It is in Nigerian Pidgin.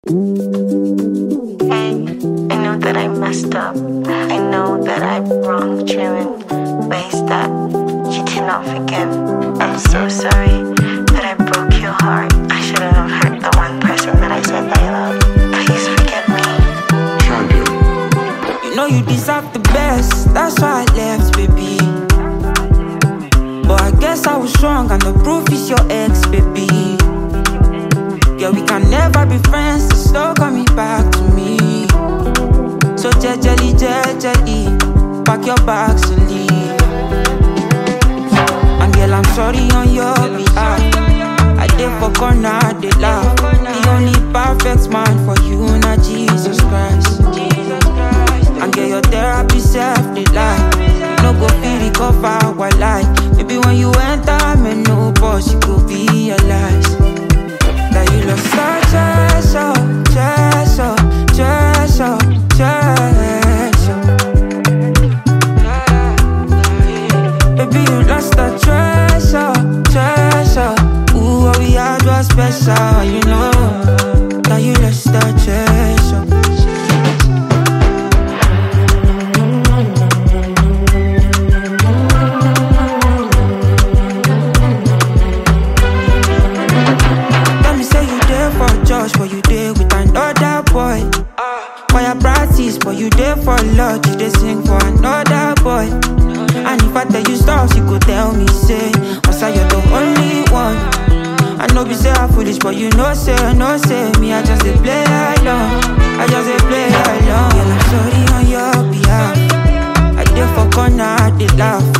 I know that I messed up. I know that I wronged you in ways that you did not forgive. I'm so sorry that I broke your heart. I shouldn't have hurt the one person that I said that I loved. Please forgive me. You know you deserve the best, that's why I left, baby. But I guess I was wrong and the proof is your ex, baby. Yeah, we can never be friends, so slow coming back to me. So jejely, pack your bags and leave. And girl, I'm sorry on your behalf. I did for corner, they laugh. The only perfect man for you, not Jesus Christ. And get your therapy self, they lie. No go feel recover while lie. Maybe when you enter, me no boss, you go realize that you lost such treasure. Baby, you lost the treasure. Ooh, what we had was special, you know. That you lost the treasure. But you there with another boy. Fire practice, but you there for love. You dey sing for another boy. And if I tell you stuff, you could tell me, say, Masa, you're the only one. I know be say I'm foolish, but you know say me, I just dey play along. Girl, I'm sorry on your behalf. I dey for corner, they laugh.